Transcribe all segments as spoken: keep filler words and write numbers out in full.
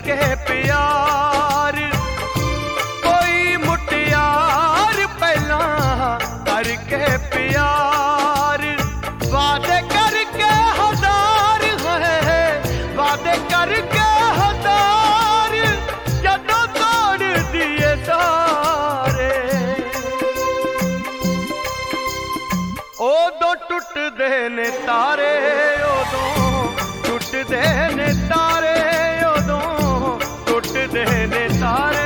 करके प्यार कोई मुटियार पहला करके प्यार वादे करके हजार है वादे करके हजार जदों तोड़ दिए सारे उदों टुटदे ने तारे उदों टुटदे ने तारे उदों टुटदे ने तारे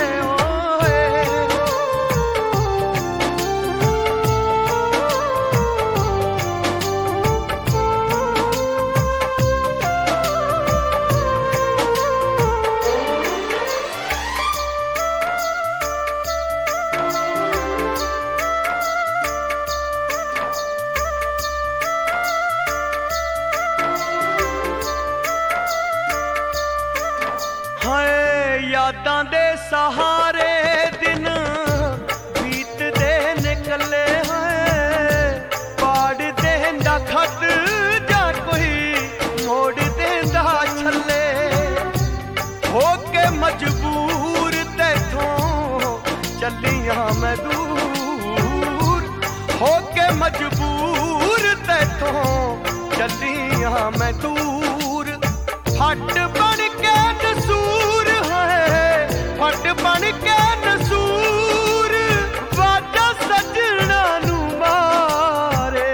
यादां दे सहारे दिन बीतदे ने कल्ले हैं पाड़ देंदा खत जा कोई मोड़ देंदा छल्ले हो के मजबूर तैथों चलियां मैं दूर हो के मजबूर तैथों चलियां मैं दूर फट बन के नसूर फट बन के नसूर वाजा सजना नू मारे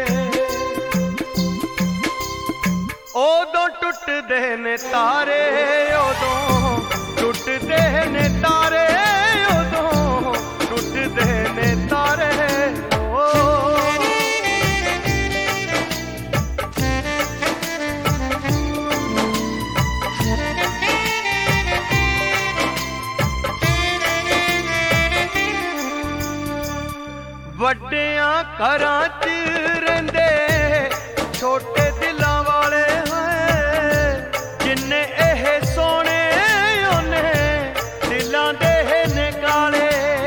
उदों टुटदे ने तारे उदों टुटदे ने तारे उदों टुटदे ने तारे ਵੱਡਿਆਂ ਘਰਾਂ 'ਚ ਰਹਿੰਦੇ ਛੋਟੇ ਦਿਲਾਂ ਵਾਲੇ ਹੈ ਜਿੰਨੇ ਇਹ ਸੋਹਣੇ ਉਹਨੇ ਦਿਲਾਂ ਦੇ ਨੇ ਕਾਲੇ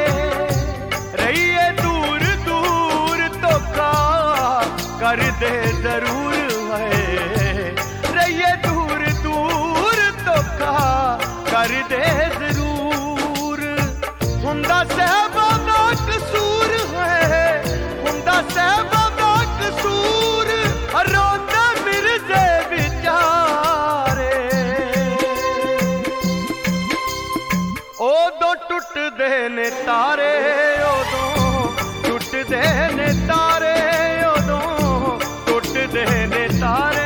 ਰਹੀਏ ਦੂਰ ਦੂਰ ਧੋਖਾ ਕਰਦੇ ਜ਼ਰੂਰ ਹੈ ਰਹੀਏ ਦੂਰ ਦੂਰ ਧੋਖਾ ਕਰਦੇ ਜ਼ਰੂਰ ਹੁੰਦਾ ਸਹਿਬਾਂ ਦਾ ਕਸੂਰ सहबा दा कसूर रोंदे मिर्जे बेचारे उदों टुटदे ने तारे उदों टुटदे ने तारे उदों टुटदे ने तारे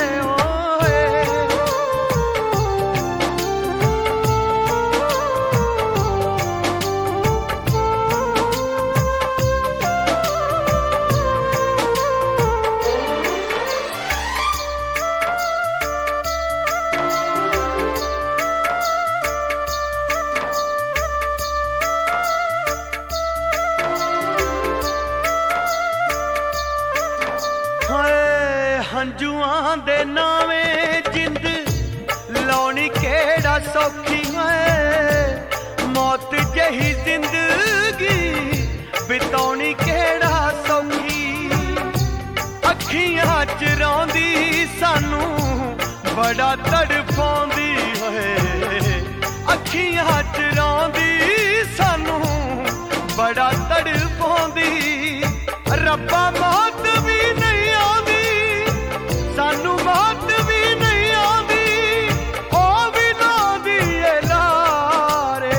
हंजुआं दे नावें जिंद लाउणी केड़ा सौखी है मौत जही जिंदगी बिताउणी केड़ा सौखी अखियां च रौंदी सानू बड़ा तड़पाउंदी है अखियां च रौंदी सानू बड़ा तड़पाउंदी रब्बा मौत भी नहीं आंदी सानू मौत भी नहीं आंदी ओ भी लांदी ए लारे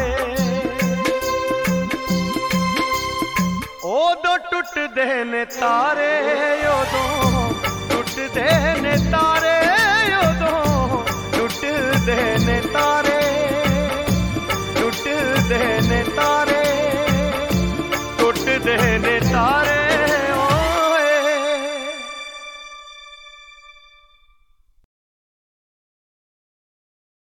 उदों टुटदे ने तारे उदों टुटदे ने तारे उदों टुटदे ने तारे टुटदे ने तारे